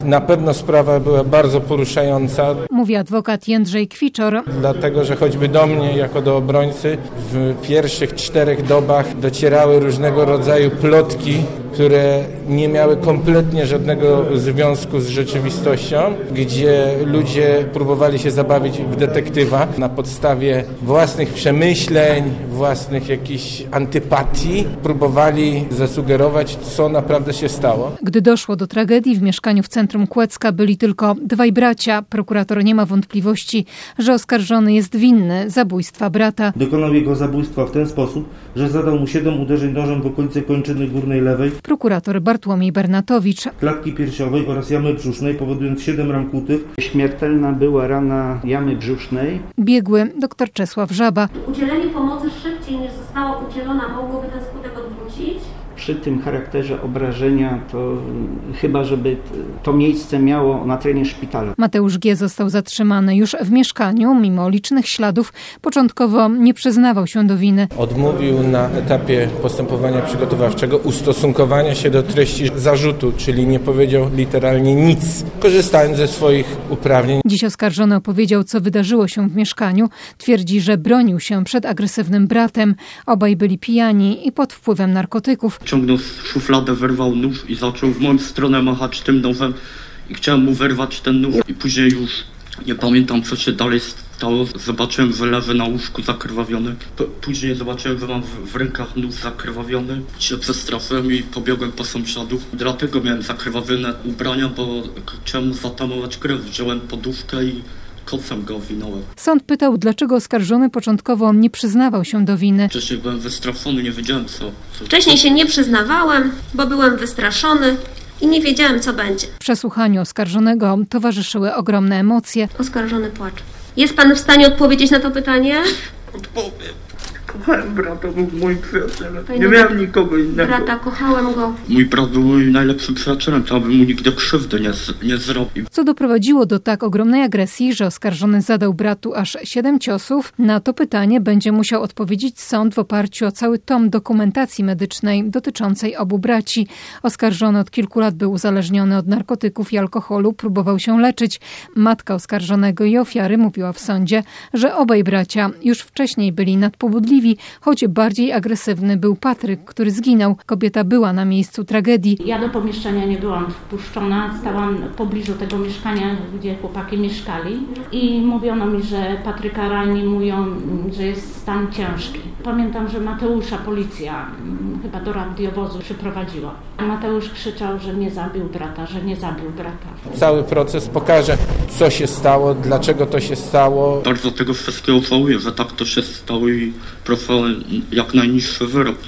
Na pewno sprawa była bardzo poruszająca. Mówi adwokat Jędrzej Kwiczor. Dlatego, że choćby do mnie, jako do obrońcy, w pierwszych 4 dobach docierały różnego rodzaju plotki, które nie miały kompletnie żadnego związku z rzeczywistością, gdzie ludzie próbowali się zabawić w detektywa na podstawie własnych przemyśleń, własnych jakichś antypatii. Próbowali zasugerować, co naprawdę się stało. Gdy doszło do tragedii, w mieszkaniu w centrum Kłecka byli tylko 2 bracia. Prokurator nie ma wątpliwości, że oskarżony jest winny zabójstwa brata. Dokonał jego zabójstwa w ten sposób, że zadał mu 7 uderzeń nożem w okolice kończyny górnej lewej, Prokurator Bartłomiej Bernatowicz. klatki piersiowej oraz jamy brzusznej, powodując 7 ran kłutych. Śmiertelna była rana jamy brzusznej. Biegły dr Czesław Żaba. Udzielenie pomocy szybciej niż została udzielona mogłoby ten skutek odwrócić? Przy tym charakterze obrażenia to chyba, żeby to miejsce miało na terenie szpitala. Mateusz G. został zatrzymany już w mieszkaniu. Mimo licznych śladów początkowo nie przyznawał się do winy. Odmówił na etapie postępowania przygotowawczego ustosunkowania się do treści zarzutu, czyli nie powiedział literalnie nic, korzystając ze swoich uprawnień. Dziś oskarżony opowiedział, co wydarzyło się w mieszkaniu. Twierdzi, że bronił się przed agresywnym bratem. Obaj byli pijani i pod wpływem narkotyków. Ciągnął szufladę, wyrwał nóż i zaczął w moją stronę machać tym nożem i chciałem mu wyrwać ten nóż i później już nie pamiętam, co się dalej stało. Zobaczyłem wylewy na łóżku zakrwawione. Później zobaczyłem, że mam w rękach nóż zakrwawiony. Się przestraszyłem i pobiegłem po sąsiadów. Dlatego miałem zakrwawione ubrania, bo chciałem mu zatamować krew. Wziąłem poduszkę i kocem go owinąłem. Sąd pytał, dlaczego oskarżony początkowo nie przyznawał się do winy. Wcześniej byłem wystraszony, nie wiedziałem co. Wcześniej się nie przyznawałem, bo byłem wystraszony i nie wiedziałem, co będzie. Przesłuchaniu oskarżonego towarzyszyły ogromne emocje. Oskarżony płacze. Jest pan w stanie odpowiedzieć na to pytanie? Odpowiem. Kochałem brata, był moim przyjacielem. Nie miałem nikogo innego. Brata, kochałem go. Mój brat był moim najlepszym przyjacielem, to abym mu nigdy krzywdy nie zrobił. Co doprowadziło do tak ogromnej agresji, że oskarżony zadał bratu aż 7 ciosów? Na to pytanie będzie musiał odpowiedzieć sąd w oparciu o cały tom dokumentacji medycznej dotyczącej obu braci. Oskarżony od kilku lat był uzależniony od narkotyków i alkoholu, próbował się leczyć. Matka oskarżonego i ofiary mówiła w sądzie, że obaj bracia już wcześniej byli nadpobudliwi, choć bardziej agresywny był Patryk, który zginął. Kobieta była na miejscu tragedii. Ja do pomieszczenia nie byłam wpuszczona, stałam w pobliżu tego mieszkania, gdzie chłopaki mieszkali i mówiono mi, że Patryka reanimują, że jest stan ciężki. Pamiętam, że Mateusza policja chyba do radiowozu przyprowadziła. Mateusz krzyczał, że nie zabił brata, że nie zabił brata. Cały proces pokaże, co się stało, dlaczego to się stało. Bardzo tego wszystkiego żałuję, że tak to się stało i proszę jak najniższy wyrok.